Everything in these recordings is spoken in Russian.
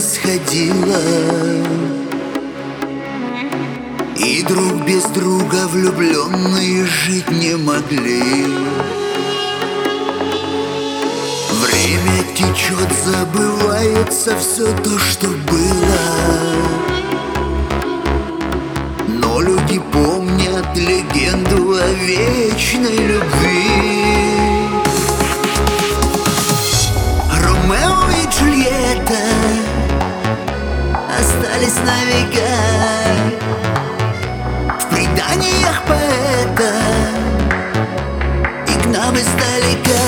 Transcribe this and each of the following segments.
происходило, и друг без друга влюбленные жить не могли. Время течет, забывается все то, что было, но люди помнят легенду о вечной любви. Ромео и Джульетта остались на века в преданиях поэта и к нам издалека.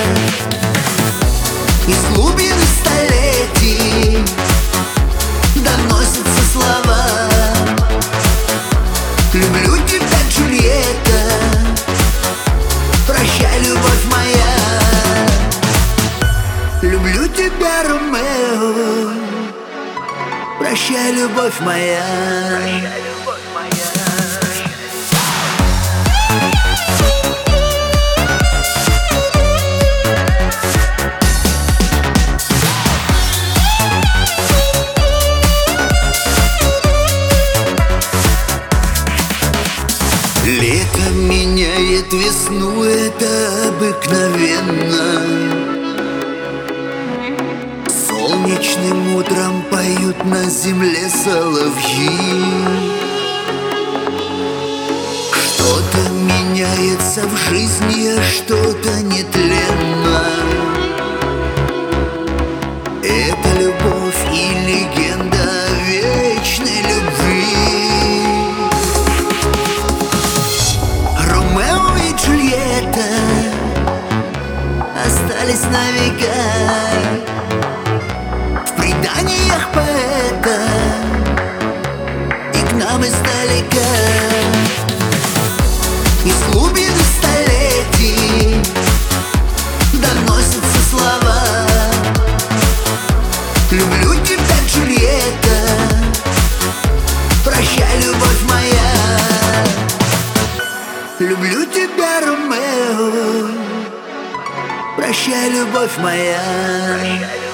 Из глубин столетий доносятся слова: люблю тебя, Джульетта, прощай, любовь моя. Люблю тебя, Ромео, прощай, любовь моя. Лето меняет весну, это обыкновенно. Солнечным утром поют на земле соловьи. Что-то меняется в жизни, а что-то нетленно. Это любовь и легенда о вечной любви. Ромео и Джульетта остались на века в преданиях поэта и к нам издалека. Из глубин столетий доносятся слова: люблю тебя, Джульетта, прощай, любовь моя. Люблю тебя, Ромео, прощай, любовь моя.